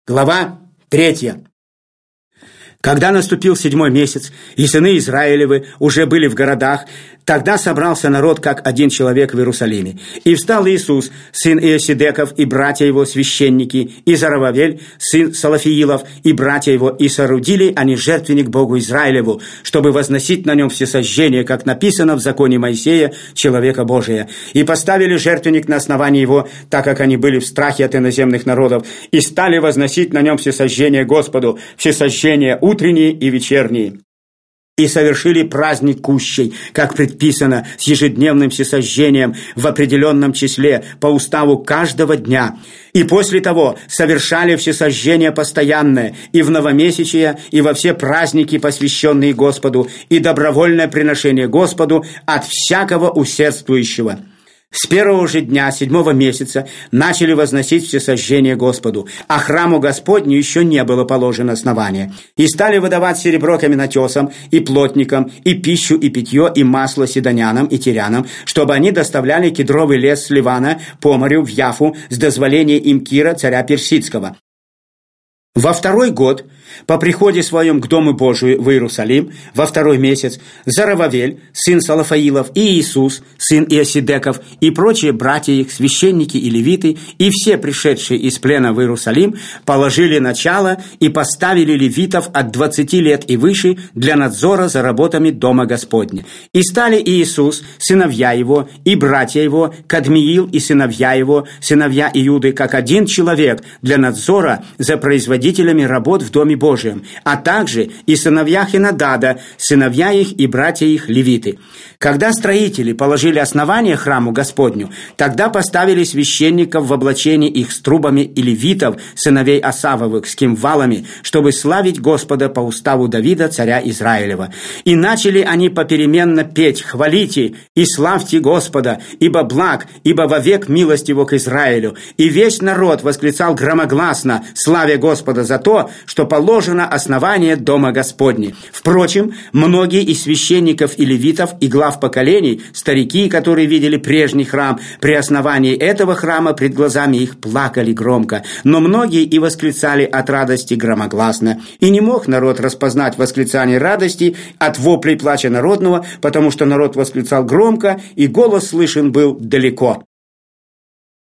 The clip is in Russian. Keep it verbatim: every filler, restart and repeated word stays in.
Глава третья. Когда наступил седьмой месяц, и сыны Израилевы уже были в городах, тогда собрался народ как один человек в Иерусалиме. И встал Иисус, сын Иосидеков, и братья его священники, и Зарававель, сын Салафиилов, и братья его, и соорудили они жертвенник Богу Израилеву, чтобы возносить на нем всесожжение, как написано в законе Моисея, человека Божия. И поставили жертвенник на основании его, так как они были в страхе от иноземных народов, и стали возносить на нем всесожжение Господу, всесожжение утренние и вечерние. И совершили праздник кущей, как предписано, с ежедневным всесожжением в определенном числе по уставу каждого дня. И после того совершали всесожжение постоянное и в новомесячие, и во все праздники, посвященные Господу, и добровольное приношение Господу от всякого усердствующего. С первого же дня седьмого месяца начали возносить всесожжение Господу, а храму Господню еще не было положено основание. И стали выдавать серебро каменотесам и плотникам, и пищу, и питье, и масло сидонянам и тирянам, чтобы они доставляли кедровый лес с Ливана по морю в Яфу с дозволения им Кира, царя Персидского. Во второй год, по приходе своем к Дому Божию в Иерусалим, во второй месяц, Зарававель, сын Салафаилов, и Иисус, сын Иосидеков, и прочие братья их, священники и левиты, и все пришедшие из плена в Иерусалим, положили начало и поставили левитов от двадцати лет и выше для надзора за работами Дома Господня. И стали Иисус, сыновья его, и братья его, Кадмиил и сыновья его, сыновья Иуды, как один человек для надзора за производителями работ в Доме Божьем, а также и сыновья Хенадада, сыновья их и братья их левиты. Когда строители положили основание храму Господню, тогда поставили священников в облачении их с трубами и левитов, сыновей Асавовых, с кимвалами, чтобы славить Господа по уставу Давида, царя Израилева. И начали они попеременно петь: «Хвалите и славьте Господа, ибо благ, ибо вовек милость его к Израилю». И весь народ восклицал громогласно, славя Господа за то, что положено основание Дома Господня. Впрочем, многие из священников и левитов, и глав поколений, старики, которые видели прежний храм, при основании этого храма пред глазами их плакали громко, но многие и восклицали от радости громогласно. И не мог народ распознать восклицание радости от воплей плача народного, потому что народ восклицал громко, и голос слышен был далеко.